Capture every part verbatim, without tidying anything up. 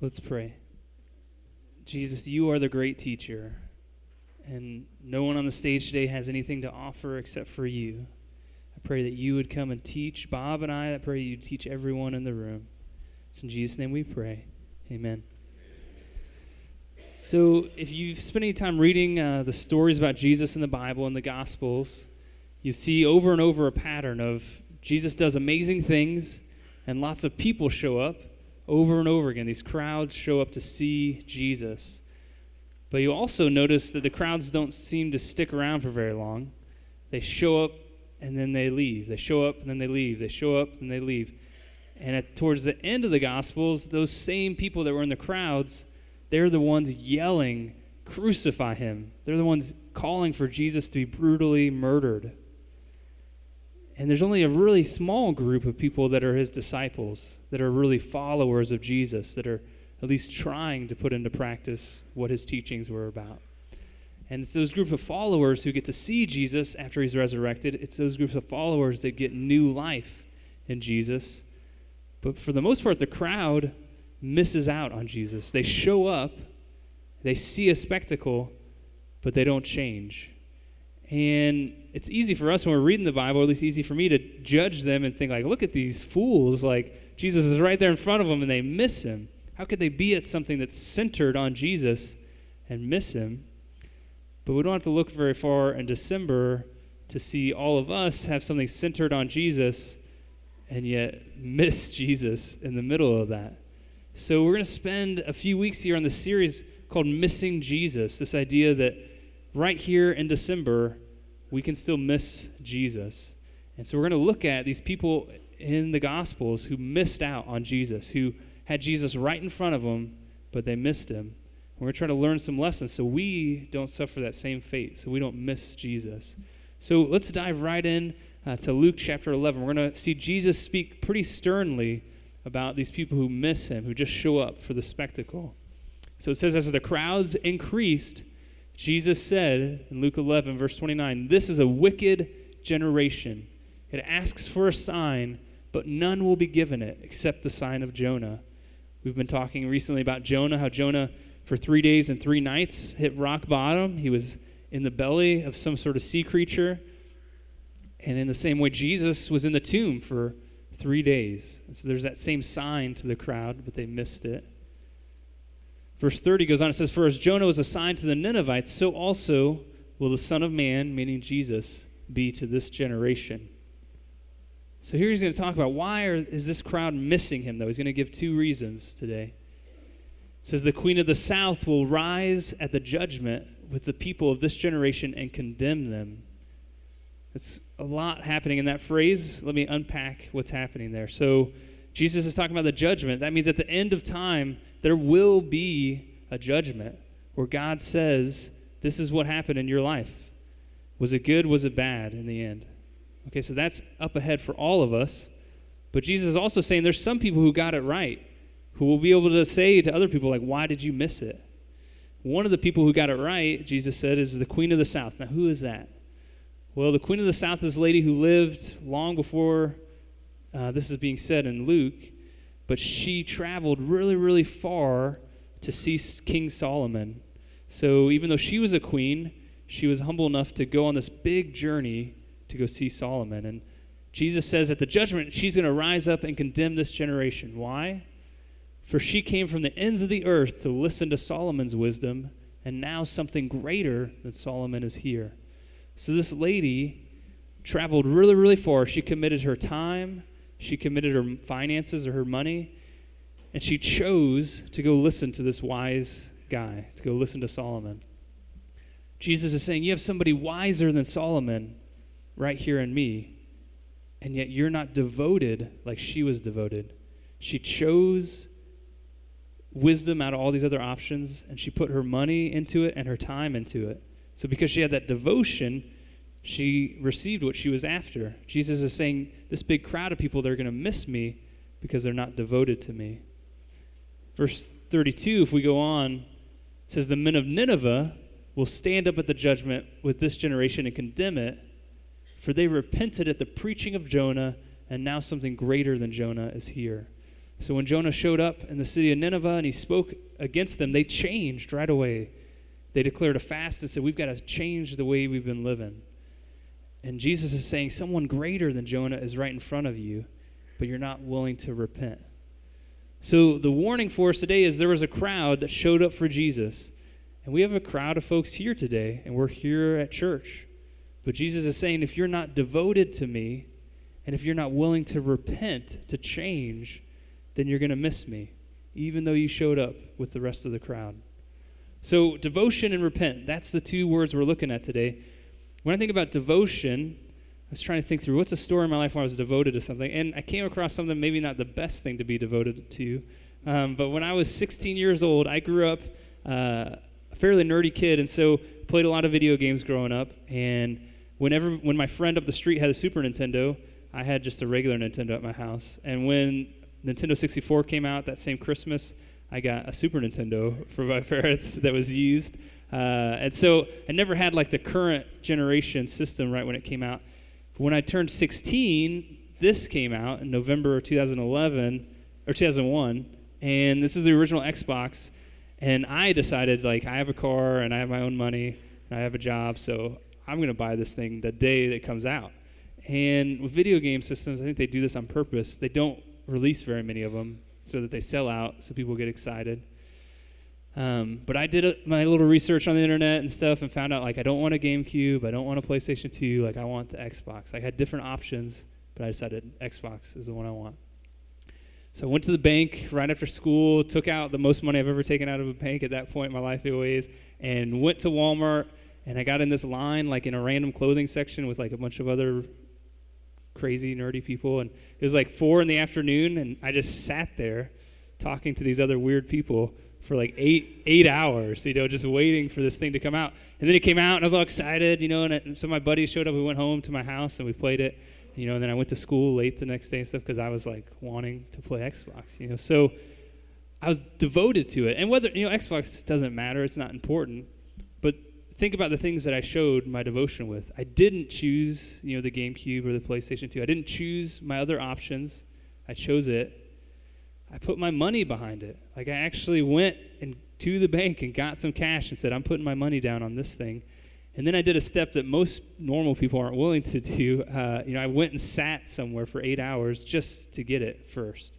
Let's pray. Jesus, you are the great teacher, and no one on the stage today has anything to offer except for you. I pray that you would come and teach Bob and I. I pray you'd teach everyone in the room. It's in Jesus' name we pray. Amen. So if you've spent any time reading uh, the stories about Jesus in the Bible and the Gospels, you see over and over a pattern of Jesus does amazing things, and lots of people show up over and over again. These crowds show up to see Jesus. But you also notice that the crowds don't seem to stick around for very long. They show up and then they leave. They show up and then they leave. They show up and they leave. And at, towards the end of the Gospels, those same people that were in the crowds, they're the ones yelling, "Crucify him." They're the ones calling for Jesus to be brutally murdered. And there's only a really small group of people that are his disciples, that are really followers of Jesus, that are at least trying to put into practice what his teachings were about. And it's those group of followers who get to see Jesus after he's resurrected. It's those groups of followers that get new life in Jesus. But for the most part, the crowd misses out on Jesus. They show up, they see a spectacle, but they don't change. And it's easy for us when we're reading the Bible, or at least easy for me, to judge them and think, like, look at these fools. Like, Jesus is right there in front of them, and they miss him. How could they be at something that's centered on Jesus and miss him? But we don't have to look very far in December to see all of us have something centered on Jesus and yet miss Jesus in the middle of that. So we're going to spend a few weeks here on this series called Missing Jesus, this idea that right here in December, we can still miss Jesus. And so we're going to look at these people in the Gospels who missed out on Jesus, who had Jesus right in front of them, but they missed him. We're going to try to learn some lessons so we don't suffer that same fate, so we don't miss Jesus. So let's dive right in uh, to Luke chapter eleven. We're going to see Jesus speak pretty sternly about these people who miss him, who just show up for the spectacle. So it says, as the crowds increased, Jesus said in Luke eleven, verse twenty-nine, "This is a wicked generation. It asks for a sign, but none will be given it except the sign of Jonah." We've been talking recently about Jonah, how Jonah for three days and three nights hit rock bottom. He was in the belly of some sort of sea creature. And in the same way, Jesus was in the tomb for three days. And so there's that same sign to the crowd, but they missed it. Verse thirty goes on, it says, "For as Jonah was a sign to the Ninevites, so also will the Son of Man," meaning Jesus, "be to this generation." So here he's going to talk about why are, is this crowd missing him, though. He's going to give two reasons today. It says, "The Queen of the South will rise at the judgment with the people of this generation and condemn them." It's a lot happening in that phrase. Let me unpack what's happening there. So Jesus is talking about the judgment. That means at the end of time, there will be a judgment where God says, this is what happened in your life. Was it good? Was it bad in the end? Okay, so that's up ahead for all of us. But Jesus is also saying there's some people who got it right, who will be able to say to other people, like, why did you miss it? One of the people who got it right, Jesus said, is the Queen of the South. Now, who is that? Well, the Queen of the South is a lady who lived long before uh, this is being said in Luke, but she traveled really, really far to see King Solomon. So even though she was a queen, she was humble enough to go on this big journey to go see Solomon. And Jesus says at the judgment, she's going to rise up and condemn this generation. Why? For she came from the ends of the earth to listen to Solomon's wisdom, and now something greater than Solomon is here. So this lady traveled really, really far. She committed her time. She committed her finances or her money. And she chose to go listen to this wise guy, to go listen to Solomon. Jesus is saying, you have somebody wiser than Solomon right here in me. And yet you're not devoted like she was devoted. She chose wisdom out of all these other options, and she put her money into it and her time into it. So because she had that devotion, she received what she was after. Jesus is saying, this big crowd of people, they're going to miss me because they're not devoted to me. Verse thirty-two, if we go on, says, the men of Nineveh will stand up at the judgment with this generation and condemn it, for they repented at the preaching of Jonah, and now something greater than Jonah is here. So when Jonah showed up in the city of Nineveh and he spoke against them, they changed right away. They declared a fast and said, we've got to change the way we've been living. And Jesus is saying someone greater than Jonah is right in front of you, but you're not willing to repent. So the warning for us today is there was a crowd that showed up for Jesus. And we have a crowd of folks here today, and we're here at church. But Jesus is saying, if you're not devoted to me, and if you're not willing to repent, to change, then you're going to miss me, even though you showed up with the rest of the crowd. So devotion and repent, that's the two words we're looking at today. When I think about devotion, I was trying to think through what's a story in my life where I was devoted to something, and I came across something maybe not the best thing to be devoted to. Um, but when I was sixteen years old, I grew up uh, a fairly nerdy kid, and so played a lot of video games growing up. And whenever when my friend up the street had a Super Nintendo, I had just a regular Nintendo at my house. And when Nintendo sixty-four came out that same Christmas, I got a Super Nintendo for my parents that was used. Uh, and so I never had like the current generation system right when it came out. But when I turned sixteen, this came out in November of two thousand eleven, or two thousand one, and this is the original Xbox. And I decided, like, I have a car and I have my own money and I have a job, so I'm going to buy this thing the day that it comes out. And with video game systems, I think they do this on purpose. They don't release very many of them so that they sell out, so people get excited. Um, but I did a, my little research on the internet and stuff and found out, like, I don't want a GameCube, I don't want a PlayStation two, like, I want the Xbox. I had different options, but I decided Xbox is the one I want. So I went to the bank right after school, took out the most money I've ever taken out of a bank at that point in my life anyways, and went to Walmart, and I got in this line, like, in a random clothing section with, like, a bunch of other crazy, nerdy people, and it was, like, four in the afternoon, and I just sat there talking to these other weird people for like eight eight hours, you know, just waiting for this thing to come out. And then it came out, and I was all excited, you know, and, it, and some of my buddies showed up. We went home to my house, and we played it, you know, and then I went to school late the next day and stuff because I was, like, wanting to play Xbox, you know. So I was devoted to it. And whether, you know, Xbox doesn't matter. It's not important. But think about the things that I showed my devotion with. I didn't choose, you know, the GameCube or the PlayStation two. I didn't choose my other options. I chose it. I put my money behind it. Like, I actually went and to the bank and got some cash and said, I'm putting my money down on this thing. And then I did a step that most normal people aren't willing to do. Uh, you know, I went and sat somewhere for eight hours just to get it first.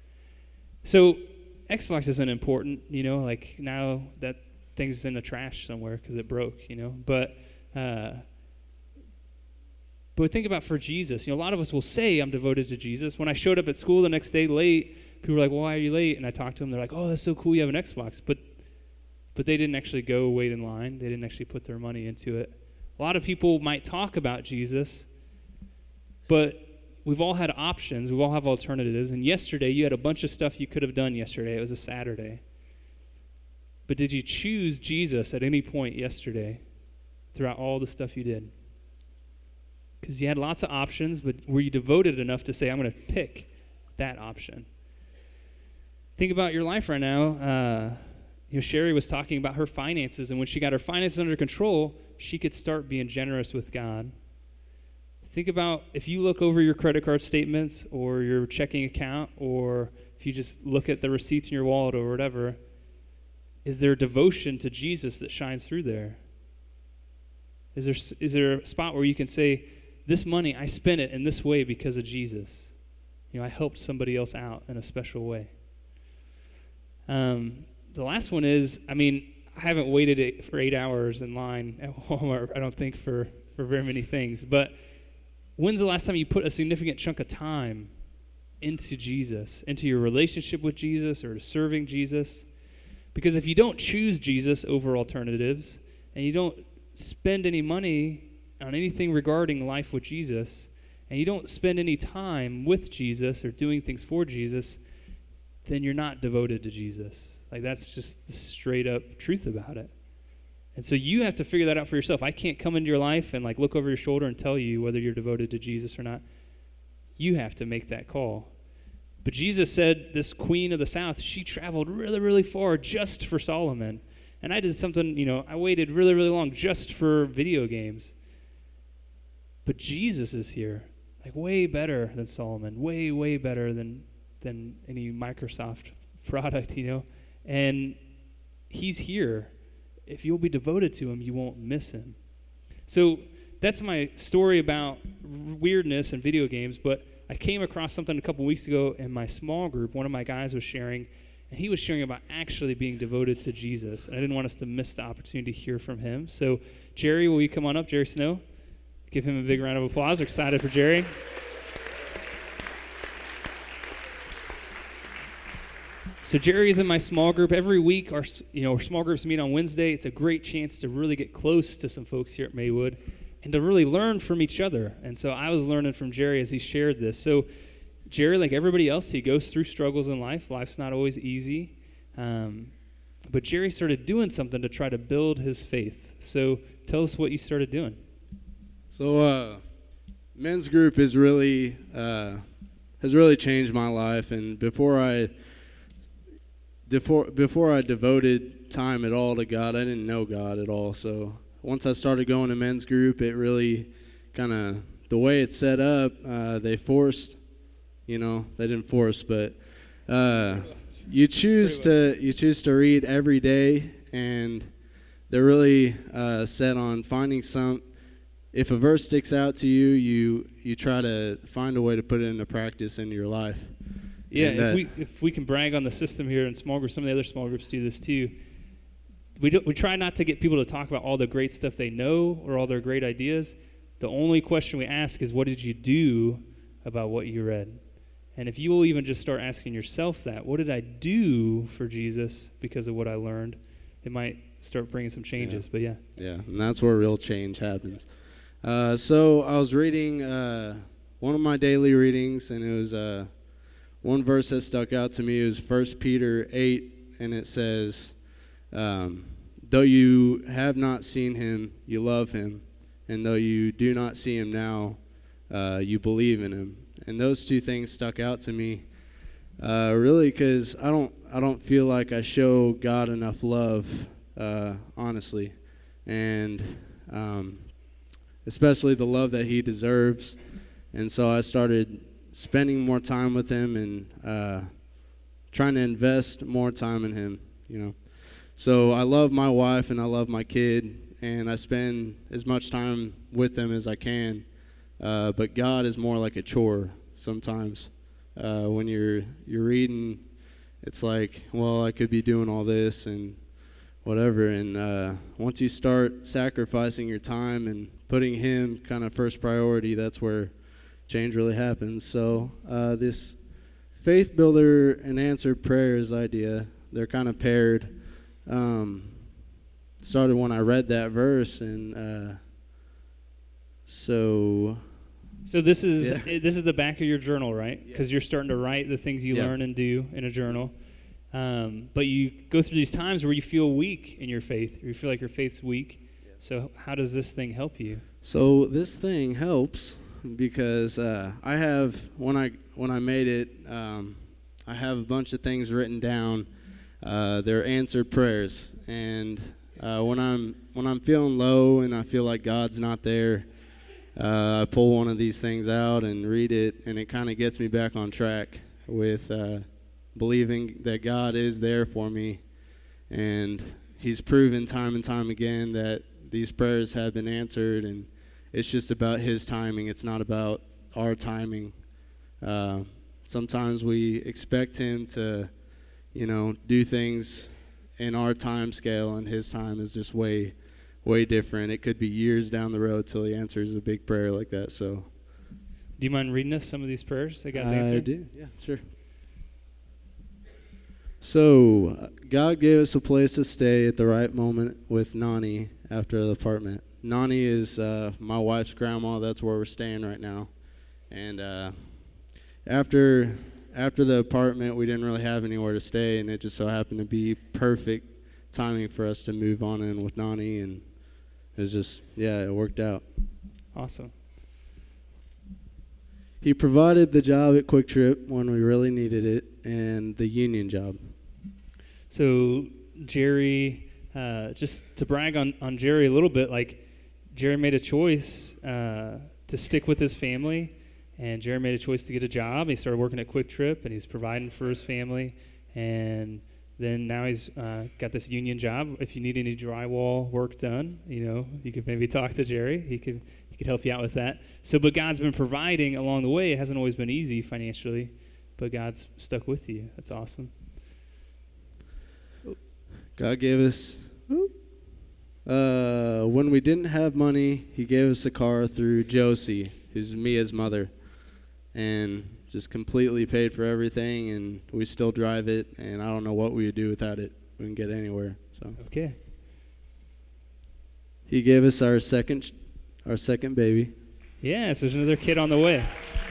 So Xbox isn't important, you know, like now that thing's in the trash somewhere because it broke, you know. But uh, but think about for Jesus. You know, a lot of us will say I'm devoted to Jesus. When I showed up at school the next day late, people were like, well, why are you late? And I talked to them. They're like, oh, that's so cool you have an Xbox. But but they didn't actually go wait in line. They didn't actually put their money into it. A lot of people might talk about Jesus, but we've all had options. We all have alternatives. And yesterday, you had a bunch of stuff you could have done yesterday. It was a Saturday. But did you choose Jesus at any point yesterday throughout all the stuff you did? Because you had lots of options, but were you devoted enough to say, I'm going to pick that option? Think about your life right now. Uh, you know, Sherry was talking about her finances, and when she got her finances under control, she could start being generous with God. Think about if you look over your credit card statements or your checking account, or if you just look at the receipts in your wallet or whatever, is there devotion to Jesus that shines through there? Is there is there a spot where you can say, this money, I spent it in this way because of Jesus. You know, I helped somebody else out in a special way. Um, the last one is, I mean, I haven't waited eight, for eight hours in line at Walmart, I don't think, for, for very many things. But when's the last time you put a significant chunk of time into Jesus, into your relationship with Jesus or to serving Jesus? Because if you don't choose Jesus over alternatives and you don't spend any money on anything regarding life with Jesus, and you don't spend any time with Jesus or doing things for Jesus, then you're not devoted to Jesus. Like, that's just the straight up truth about it. And so you have to figure that out for yourself. I can't come into your life and like look over your shoulder and tell you whether you're devoted to Jesus or not. You have to make that call. But Jesus said this queen of the south, she traveled really, really far just for Solomon. And I did something, you know, I waited really, really long just for video games. But Jesus is here, like way better than Solomon, way, way better than than any Microsoft product, you know. And he's here. If you'll be devoted to him, you won't miss him. So that's my story about weirdness and video games, but I came across something a couple weeks ago in my small group. One of my guys was sharing, and he was sharing about actually being devoted to Jesus. And I didn't want us to miss the opportunity to hear from him. So, Jerry, will you come on up? Jerry Snow. Give him a big round of applause. We're excited for Jerry. So Jerry is in my small group. Every week, our you know our small groups meet on Wednesday. It's a great chance to really get close to some folks here at Maywood and to really learn from each other. And so I was learning from Jerry as he shared this. So Jerry, like everybody else, he goes through struggles in life. Life's not always easy. Um, but Jerry started doing something to try to build his faith. So tell us what you started doing. So uh, men's group is really uh, has really changed my life. And before I Before, before I devoted time at all to God, I didn't know God at all. So once I started going to men's group, it really kind of, the way it's set up, uh, they forced, you know, they didn't force, but uh, you choose to you choose to read every day, and they're really uh, set on finding some, if a verse sticks out to you, you you try to find a way to put it into practice in your life. Yeah, and, if uh, we if we can brag on the system here in small groups, some of the other small groups do this too. We don't we try not to get people to talk about all the great stuff they know or all their great ideas. The only question we ask is, what did you do about what you read? And if you will even just start asking yourself that, what did I do for Jesus because of what I learned? It might start bringing some changes, yeah. but yeah. Yeah, and that's where real change happens. Uh, so I was reading uh, one of my daily readings, and it was uh, one verse that stuck out to me. It was First Peter eight, and it says, um, though you have not seen him, you love him, and though you do not see him now, uh, you believe in him. And those two things stuck out to me, uh, really, because I don't, I don't feel like I show God enough love, uh, honestly, and um, especially the love that he deserves. And so I started spending more time with him and uh, trying to invest more time in him, you know. So I love my wife and I love my kid, and I spend as much time with them as I can. Uh, but God is more like a chore sometimes. Uh, when you're you're reading, it's like, well, I could be doing all this and whatever. And uh, once you start sacrificing your time and putting him kind of first priority, that's where change really happens. So uh, this faith builder and answered prayers idea, they're kind of paired. Um, started when I read that verse, and uh, so. So this is Yeah. this is the back of your journal, right? Because Yeah. you're starting to write the things you Yeah. learn and do in a journal. Um, but you go through these times where you feel weak in your faith, or you feel like your faith's weak. Yeah. So how does this thing help you? So this thing helps because uh, I have when I when I made it, um, I have a bunch of things written down. Uh, they're answered prayers, and uh, when I'm when I'm feeling low and I feel like God's not there, uh, I pull one of these things out and read it, and it kind of gets me back on track with uh, believing that God is there for me, and He's proven time and time again that these prayers have been answered, and it's just about His timing. It's not about our timing. Uh, sometimes we expect Him to, you know, do things in our time scale, and His time is just way, way different. It could be years down the road till He answers a big prayer like that. So, do you mind reading us some of these prayers that God's I answered? do, yeah, sure. So, uh, God gave us a place to stay at the right moment with Nani after the apartment. Nani is uh, my wife's grandma. That's where we're staying right now. And uh, after after the apartment, we didn't really have anywhere to stay, and it just so happened to be perfect timing for us to move on in with Nani, and it was just, yeah, it worked out. Awesome. He provided the job at Quick Trip when we really needed it, and the union job. So Jerry, uh, just to brag on, on Jerry a little bit, like Jerry made a choice uh, to stick with his family And Jerry made a choice to get a job. He started working at Quick Trip, and he's providing for his family. And then now he's uh, got this union job. If you need any drywall work done, you know, you could maybe talk to Jerry. He could he could help you out with that. So, but God's been providing along the way. It hasn't always been easy financially, but God's stuck with you. That's awesome. God gave us, uh, when we didn't have money, he gave us a car through Josie, who's Mia's mother, and just completely paid for everything, and we still drive it, and I don't know what we would do without it. We wouldn't get anywhere. So okay. He gave us our second, our second baby. Yeah, so there's another kid on the way.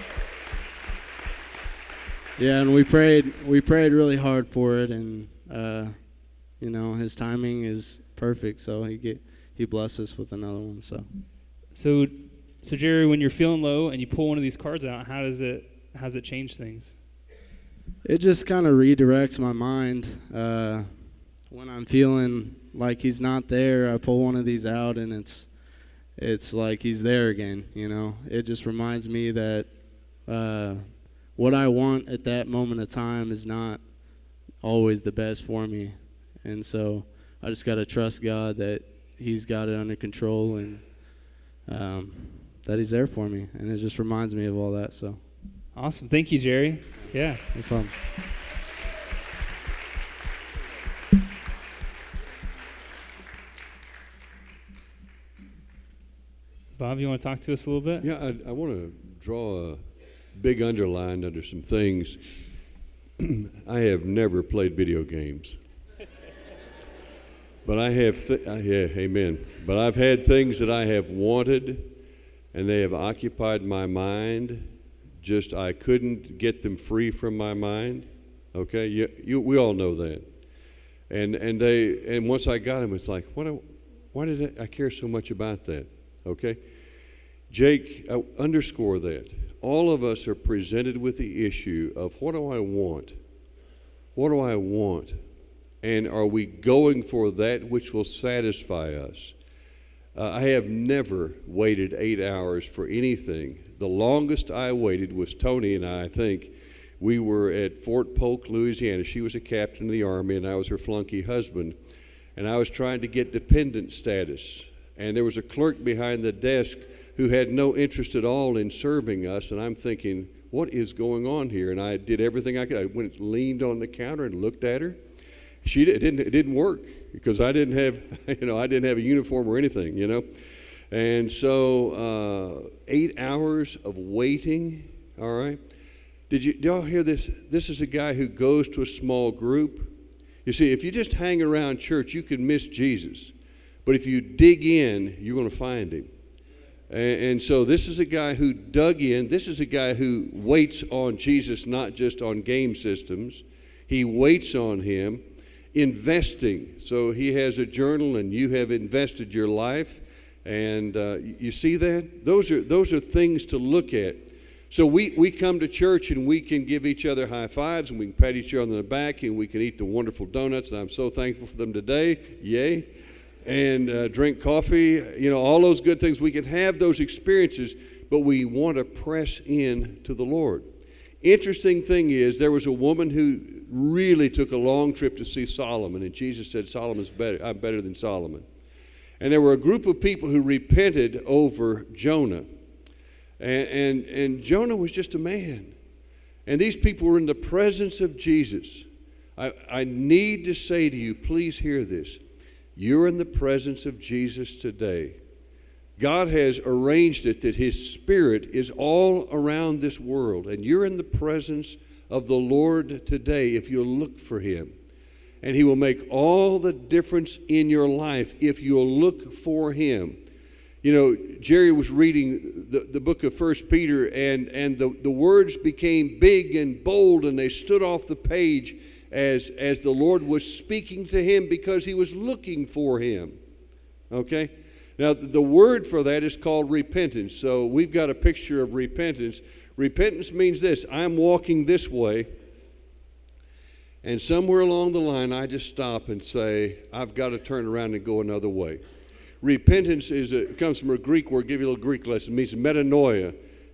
Yeah, and we prayed, we prayed really hard for it, and uh, you know, his timing is perfect. So he get, he blessed us with another one. So, so, so Jerry, when you're feeling low and you pull one of these cards out, how does it how does it change things? It just kind of redirects my mind. Uh, when I'm feeling like he's not there, I pull one of these out, and it's it's like he's there again. You know, it just reminds me that uh, what I want at that moment of time is not always the best for me, and so I just got to trust God that he's got it under control, and um, that he's there for me, and it just reminds me of all that. So awesome. Thank you, Jerry. Yeah, no problem. Bob, you want to talk to us a little bit? Yeah, I, I want to draw a big underline under some things. I have never played video games. But I have, th- I, yeah, amen. But I've had things that I have wanted, and they have occupied my mind. Just I couldn't get them free from my mind. Okay, you, you, we all know that. And and they and once I got them, it's like, what? I, why did I, I care so much about that? Okay, Jake, I underscore that. All of us are presented with the issue of what do I want? What do I want? And are we going for that which will satisfy us? Uh, I have never waited eight hours for anything. The longest I waited was Tony and I, I think. We were at Fort Polk, Louisiana. She was a captain of the Army, and I was her flunky husband. And I was trying to get dependent status. And there was a clerk behind the desk who had no interest at all in serving us. And I'm thinking, what is going on here? And I did everything I could. I went, leaned on the counter and looked at her. She it didn't it didn't work because I didn't have you know I didn't have a uniform or anything, you know, and so uh, eight hours of waiting. All right, did you did y'all hear this? This is a guy who goes to a small group. You see, if you just hang around church, you can miss Jesus, but if you dig in, you're going to find him. And, and so this is a guy who dug in. This is a guy who waits on Jesus, not just on game systems. He waits on him. Investing. So he has a journal, and you have invested your life, and uh, you see that? Those are those are things to look at. So we, we come to church, and we can give each other high fives, and we can pat each other on the back, and we can eat the wonderful donuts, and I'm so thankful for them today. Yay. And uh, drink coffee, you know, all those good things. We can have those experiences, but we want to press in to the Lord. Interesting thing is, there was a woman who really took a long trip to see Solomon, and Jesus said, Solomon's better, I'm better than Solomon. And there were a group of people who repented over Jonah. And, and, and Jonah was just a man. And these people were in the presence of Jesus. I, I need to say to you, please hear this. You're in the presence of Jesus today. God has arranged it that his Spirit is all around this world, and you're in the presence of the Lord today if you'll look for him. And he will make all the difference in your life if you'll look for him. You know, Jerry was reading the, the book of First Peter, and, and the, the words became big and bold, and they stood off the page as, as the Lord was speaking to him because he was looking for him. Okay? Now, the word for that is called repentance. So we've got a picture of repentance. Repentance means this: I'm walking this way, and somewhere along the line I just stop and say, I've got to turn around and go another way. Repentance is a, comes from a Greek word. I'll give you a little Greek lesson. It means metanoia.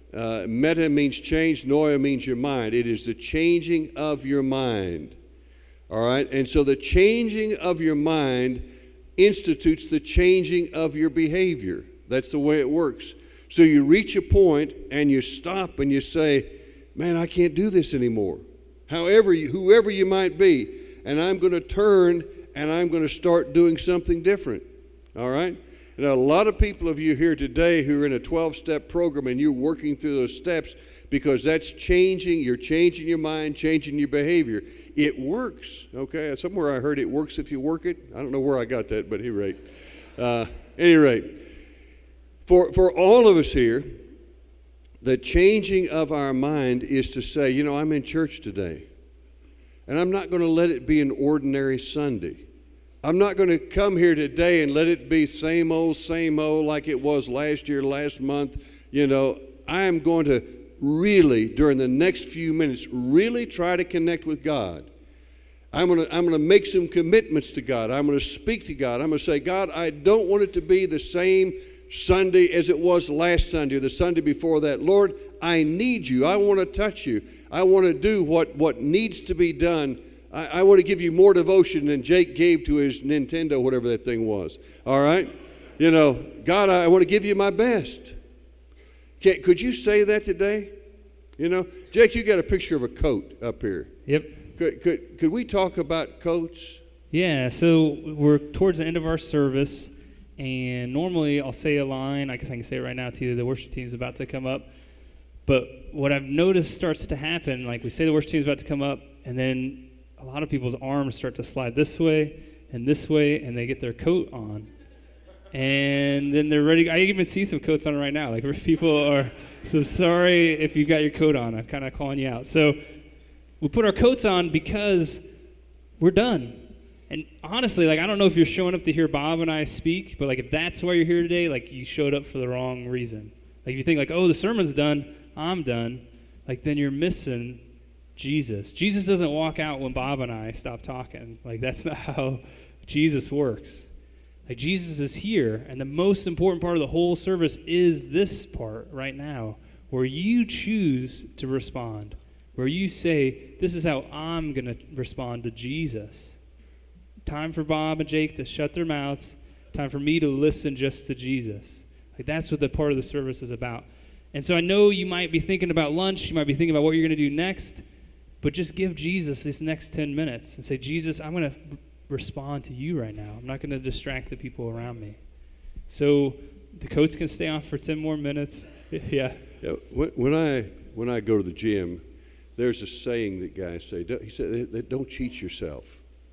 Uh, meta means change. Noia means your mind. It is the changing of your mind. All right? And so the changing of your mind institutes the changing of your behavior. That's the way it works. So you reach a point and you stop and you say, man, I can't do this anymore. However, you, whoever you might be, and I'm going to turn and I'm going to start doing something different. All right? And a lot of people of you here today who are in a twelve-step program and you're working through those steps because that's changing, you're changing your mind, changing your behavior. It works, okay? Somewhere I heard it works if you work it. I don't know where I got that, but at any rate. Uh, any rate, for, for all of us here, the changing of our mind is to say, you know, I'm in church today, and I'm not going to let it be an ordinary Sunday. I'm not going to come here today and let it be same old, same old like it was last year, last month. You know, I am going to really, during the next few minutes, really try to connect with God. I'm going to, I'm going to make some commitments to God. I'm going to speak to God. I'm going to say, God, I don't want it to be the same Sunday as it was last Sunday or the Sunday before that. Lord, I need you. I want to touch you. I want to do what, what needs to be done. I, I want to give you more devotion than Jake gave to his Nintendo, whatever that thing was. All right? You know, God, I want to give you my best. Can, could you say that today? You know, Jake, you got a picture of a coat up here. Yep. Could, could, could we talk about coats? Yeah, so we're towards the end of our service, and normally I'll say a line. I guess I can say it right now to you. The worship team's about to come up. But what I've noticed starts to happen, like we say the worship team's about to come up, and then a lot of people's arms start to slide this way and this way, and they get their coat on. And then they're ready. I even see some coats on right now. Like people are, so sorry if you got your coat on. I'm kind of calling you out. So we put our coats on because we're done. And honestly, like I don't know if you're showing up to hear Bob and I speak, but like if that's why you're here today, like you showed up for the wrong reason. Like if you think like, oh, the sermon's done, I'm done, like then you're missing Jesus. Jesus doesn't walk out when Bob and I stop talking. Like that's not how Jesus works. Like Jesus is here, and the most important part of the whole service is this part right now, where you choose to respond, where you say, this is how I'm going to respond to Jesus. Time for Bob and Jake to shut their mouths, time for me to listen just to Jesus. Like that's what the part of the service is about. And so I know you might be thinking about lunch, you might be thinking about what you're going to do next, but just give Jesus this next ten minutes and say, Jesus, I'm going to respond to you right now. I'm not going to distract the people around me. So the coats can stay on for ten more minutes. yeah. Yeah. When, when I when I go to the gym, there's a saying that guys say. He said, "Don't cheat yourself."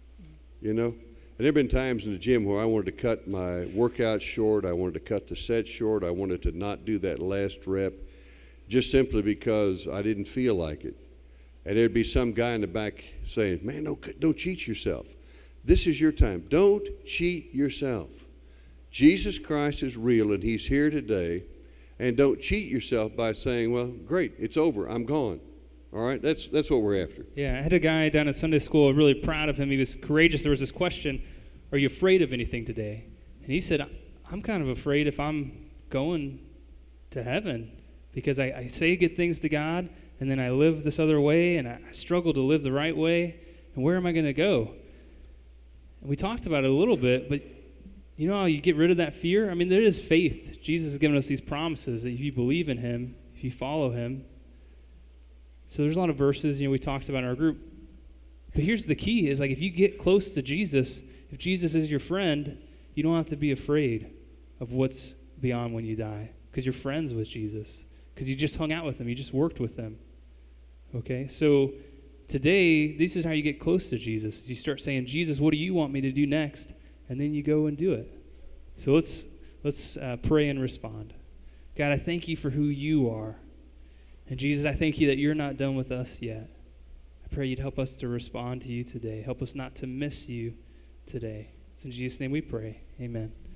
You know. And there have been times in the gym where I wanted to cut my workout short. I wanted to cut the set short. I wanted to not do that last rep, just simply because I didn't feel like it. And there'd be some guy in the back saying, "Man, don't don't cheat yourself. This is your time. Don't cheat yourself. Jesus Christ is real, and he's here today. And don't cheat yourself by saying, well, great, it's over. I'm gone." All right? That's that's what we're after. Yeah, I had a guy down at Sunday school, really proud of him. He was courageous. There was this question, are you afraid of anything today? And he said, I'm kind of afraid if I'm going to heaven because I, I say good things to God, and then I live this other way, and I struggle to live the right way, and where am I going to go? And we talked about it a little bit, but you know how you get rid of that fear? I mean, there is faith. Jesus has given us these promises that if you believe in him, if you follow him. So there's a lot of verses, you know, we talked about in our group. But here's the key, is like if you get close to Jesus, if Jesus is your friend, you don't have to be afraid of what's beyond when you die because you're friends with Jesus, because you just hung out with him, you just worked with him. Okay, so today, this is how you get close to Jesus. You start saying, Jesus, what do you want me to do next? And then you go and do it. So let's let's uh, pray and respond. God, I thank you for who you are. And Jesus, I thank you that you're not done with us yet. I pray you'd help us to respond to you today. Help us not to miss you today. It's in Jesus' name we pray. Amen.